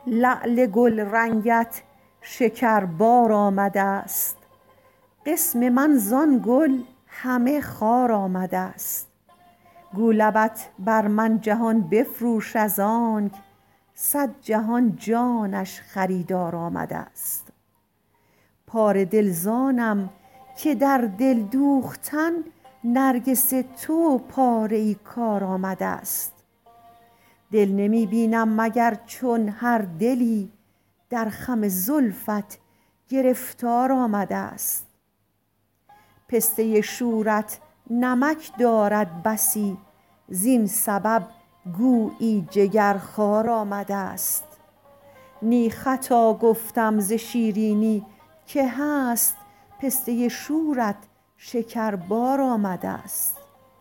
لعل گل رنگت شکربار آمده ست، قسم من زان گل همه خار آمده ست. گو لبت بر من جهان بفروش از آنک، صد جهان جانش خریدار آمده ست. پاره دل زانم که در دل دوختن، نرگس تو پاره ای کار آمده ست. دل نمی بینم مگر چون هر دلی، در خم زلفت گرفتار آمده ست. پسته شورت نمک دارد بسی، زین سبب گویی جگرخوار آمده ست. نی خطا گفتم ز شیرینی، که هست پسته شورت شکربار آمده ست.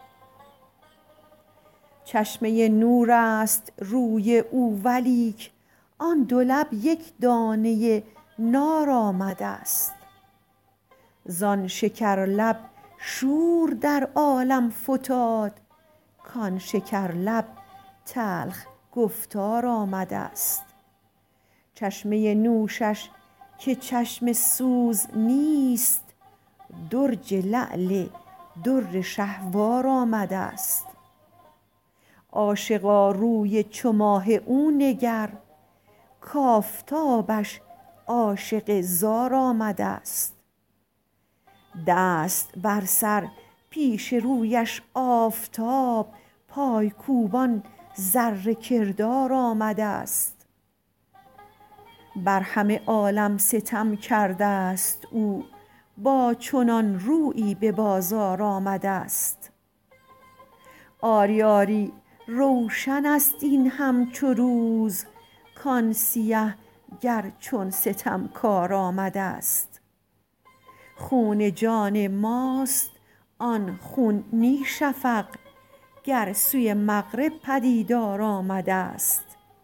چشمه نور است روی او ولیک، آن دو لب یک دانه نار آمده ست. زان شکرلب شور در عالم فتاد، کان شکرلب تلخ گفتار آمده ست. چشمه نوشش که چشم سوز نیست، درج لعل در شهوار آمده ست. عاشقا روی چو ماه او نگر، کآفتابش عاشق زار آمده ست. دست بر سر پیش رویش آفتاب، پای کوبان ذره کردار آمده ست. بر همه عالم ستم کرده ست او، با چنان رویی به بازار آمده ست. آری آری روشن است این همچو روز، کان سیه گر چون ستمکار آمده ست. خون جان ماست آن خون نی شفق، گر سوی مغرب پدیدار آمده ست.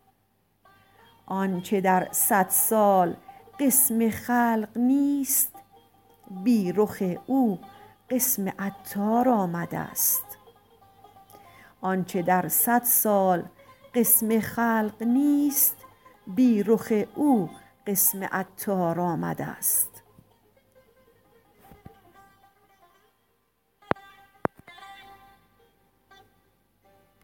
آنچ در 100 سال قسم خلق نیست، بی رخ او قسم عطار آمده ست. آنچ در 100 سال قسم خلق نیست، بی رخ او قسم عطار آمده ست.